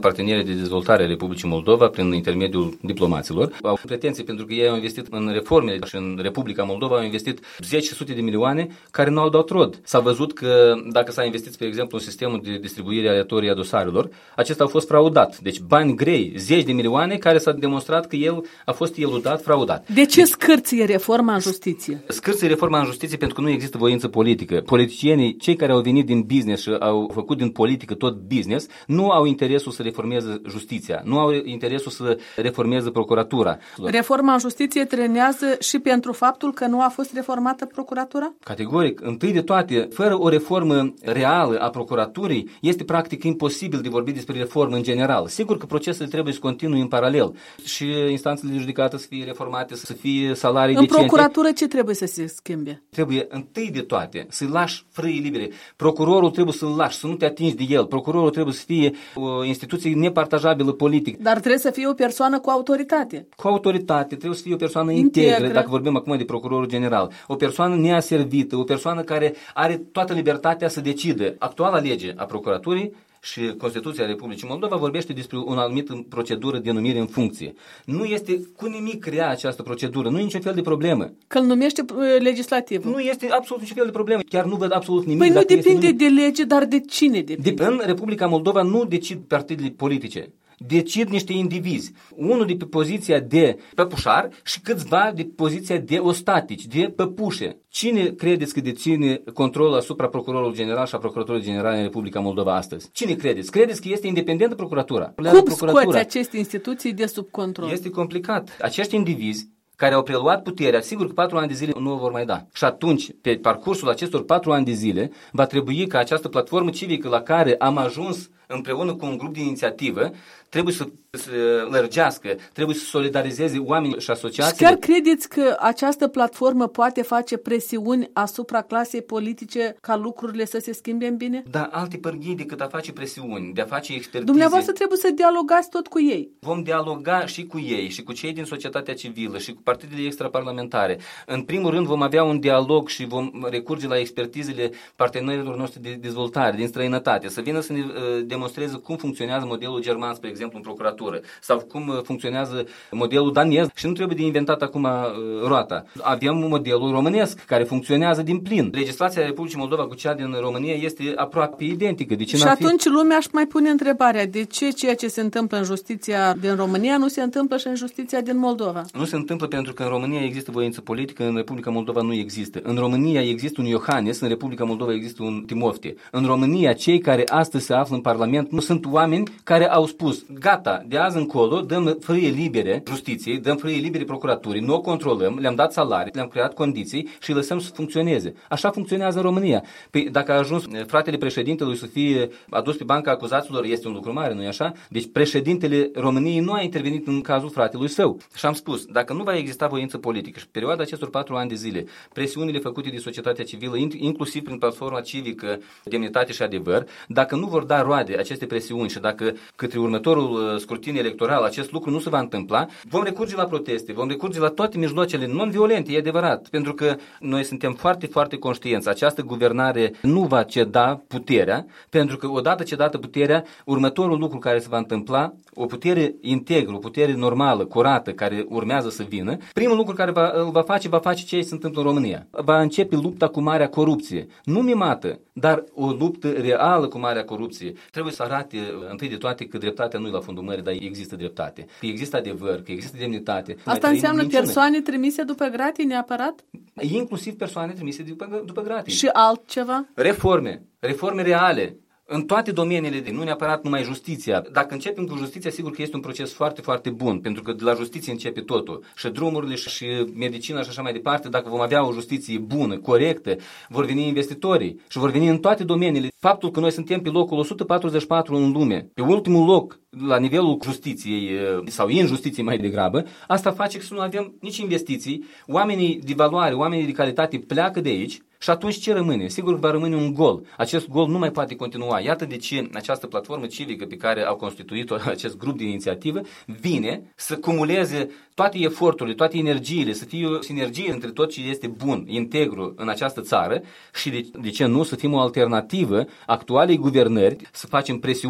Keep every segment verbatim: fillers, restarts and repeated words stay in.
partenerii de dezvoltare a Republicii Moldova, prin intermediul diplomaților, au pretenții pentru că ei au investit în reforme și în Republica Moldova au investit zece sute de milioane care nu au dat rod. S-a văzut că dacă s-a investit, spre exemplu, în sistemul de distribuire aleatorie a dosarelor, acesta a fost fraudat. Deci bani grei, zeci de milioane care s-a demonstrat că el a fost eludat, fraudat. De ce scârție reforma în justiție? Scârție reforma în justiție pentru că nu există voință politică. Politicienii, cei care au venit din business și au făcut din politică tot business, nu au interesul să reformeze justiția, nu au interesul să reformeze procuratura. Reforma în justiție trenează și pentru faptul că nu a fost reformată procuratura? Categoric. Întâi de toate, fără o reformă reală a procuraturii, este practic imposibil de vorbi despre reformă în general. Sigur că procesele trebuie să continue în paralel și instanțele de judecată să fie reformate, să fie salarii în decente. În procuratură ce trebuie să se schimbe? Trebuie întâi de toate să-i lași frâi libere. Procurorul trebuie să-l lași, să nu te atingi de el. Procurorul trebuie să fie o instituție nepartajabilă politic. Dar trebuie să fie o persoană cu autoritate. Cu autoritate, trebuie să fie o persoană integră, integră, dacă vorbim acum de procurorul general. O persoană neaservită, o persoană care are toată libertatea să decide. Actuala lege a procuraturii și Constituția Republicii Moldova vorbește despre o anumită procedură de numire în funcție. Nu este cu nimic rea această procedură, nu e niciun fel de problemă. Că îl numește legislativ. Nu este absolut niciun fel de problemă, chiar nu văd absolut nimic. Păi nu depinde de lege, dar de cine depinde? De, în Republica Moldova nu decid partidele politice. Decid niște indivizi. Unul de pe poziția de păpușar și câțiva de poziția de ostatici, de păpușe. Cine credeți că deține controlul asupra procurorului general și a procuratorului general în Republica Moldova astăzi? Cine credeți? Credeți că este independentă procuratura? Cum procuratura scoți aceste instituții de sub control? Este complicat. Acești indivizi care au preluat puterea, sigur că patru ani de zile nu o vor mai da. Și atunci, pe parcursul acestor patru ani de zile, va trebui ca această platformă civică la care am ajuns împreună cu un grup de inițiativă, trebuie să se lărgească, trebuie să solidarizeze oamenii și asociațiile. Și chiar credeți că această platformă poate face presiuni asupra clasei politice ca lucrurile să se schimbe în bine? Da, alte pârghii decât a face presiuni, de a face expertize. Dumneavoastră trebuie să dialogați tot cu ei. Vom dialoga și cu ei, și cu cei din societatea civilă, și cu partidele extraparlamentare. În primul rând vom avea un dialog și vom recurge la expertizele partenerilor noștri de dezvoltare, din străinătate, să vină să ne uh, demonstreze cum funcționează modelul german, spre exemplu, în procuratură, sau cum funcționează modelul danez și nu trebuie de inventat acum uh, roata. Avem modelul românesc care funcționează din plin. Legislația Republicii Moldova cu cea din România este aproape identică. De ce și atunci fi... lumea își mai pune întrebarea de ce ceea ce se întâmplă în justiția din România nu se întâmplă și în justiția din Moldova? Nu se întâmplă pentru că în România există voință politică, în Republica Moldova nu există. În România există un Iohannis, în Republica Moldova există un Timofte. În România cei care astăzi se află în Parlament nu sunt oameni care au spus gata, de azi încolo dăm frâie libere justiției, dăm frâie libere procuraturii, nu o controlăm, le-am dat salarii, le-am creat condiții și îi lăsăm să funcționeze. Așa funcționează în România. Păi dacă a ajuns fratele președintelui să fie adus pe banca acuzaților, este un lucru mare, nu-i așa? Deci președintele României nu a intervenit în cazul fratelui său. Și am spus, dacă nu va exista voință politică și perioada acestor patru ani de zile, presiunile făcute de societatea civilă, inclusiv prin platforma civică Demnitate și Adevăr, dacă nu vor da roade aceste presiuni și dacă către următorul scrutin electoral acest lucru nu se va întâmpla, vom recurge la proteste, vom recurge la toate mijloacele non-violente, e adevărat, pentru că noi suntem foarte, foarte conștienți. Această guvernare nu va ceda puterea, pentru că odată cedată puterea, următorul lucru care se va întâmpla, o putere integră, o putere normală, curată, care urmează să vină, primul lucru care va, îl va face, va face ce se întâmplă în România. Va începe lupta cu marea corupție. Nu mimată, dar o luptă reală cu marea corupție. Trebuie să arate întâi de toate că dreptatea nu e la fundul mării, dar există dreptate. Că există adevăr, că există demnitate. Asta înseamnă persoane trimise după gratii neapărat? Inclusiv persoane trimise după, după gratii. Și altceva? Reforme. Reforme reale. În toate domeniile, nu neapărat numai justiția. Dacă începem cu justiția, sigur că este un proces foarte, foarte bun, pentru că de la justiție începe totul. Și drumurile, și medicina și așa mai departe, dacă vom avea o justiție bună, corectă, vor veni investitorii și vor veni în toate domeniile. Faptul că noi suntem pe locul o sută patruzeci și patru în lume, pe ultimul loc la nivelul justiției sau injustiției mai degrabă, asta face că să nu avem nici investiții, oamenii de valoare, oamenii de calitate pleacă de aici. Și atunci ce rămâne? Sigur că va rămâne un gol. Acest gol nu mai poate continua. Iată de ce această platformă civică pe care au constituit-o acest grup de inițiativă vine să cumuleze toate eforturile, toate energiile, să fie o sinergie între tot ce este bun, integru în această țară și de, de ce nu să fim o alternativă actualei guvernări, să facem presiuni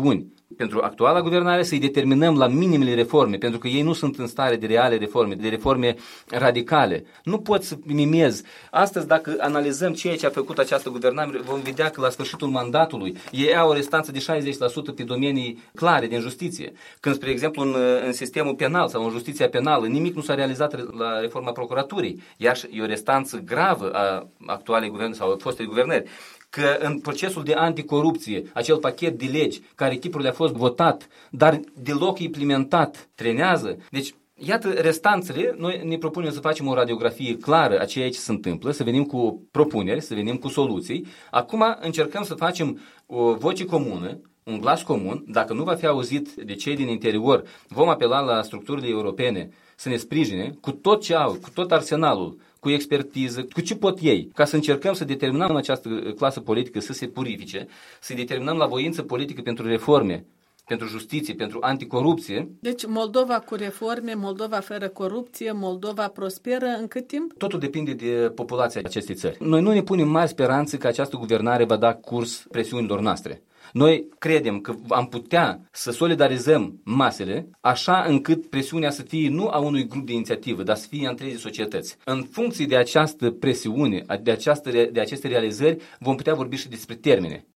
pentru actuala guvernare, să-i determinăm la minimele reforme, pentru că ei nu sunt în stare de reale reforme, de reforme radicale. Nu pot să mimez. Astăzi, dacă analizăm ceea ce a făcut această guvernare, vom vedea că la sfârșitul mandatului ei au o restanță de șaizeci la sută pe domenii clare din justiție. Când, spre exemplu, în, în sistemul penal sau în justiția penală, nimic nu s-a realizat la reforma procuraturii. Iar e o restanță gravă a actualei guvernări sau a fostei guvernări. Că în procesul de anticorupție, acel pachet de legi care tipurile a fost votat, dar deloc implementat, trenează. Deci, iată restanțele, noi ne propunem să facem o radiografie clară a ceea ce se întâmplă, să venim cu propuneri, să venim cu soluții. Acum încercăm să facem o voce comună, un glas comun. Dacă nu va fi auzit de cei din interior, vom apela la structurile europene să ne sprijine cu tot ce au, cu tot arsenalul, cu expertiză, cu ce pot ei, ca să încercăm să determinăm această clasă politică să se purifice, să determinăm la voință politică pentru reforme, pentru justiție, pentru anticorupție. Deci Moldova cu reforme, Moldova fără corupție, Moldova prosperă în cât timp? Totul depinde de populația acestei țări. Noi nu ne punem mari speranțe că această guvernare va da curs presiunilor noastre. Noi credem că am putea să solidarizăm masele așa încât presiunea să fie nu a unui grup de inițiativă, dar să fie a întregii societăți. În funcție de această presiune, de, această, de aceste realizări, vom putea vorbi și despre termene.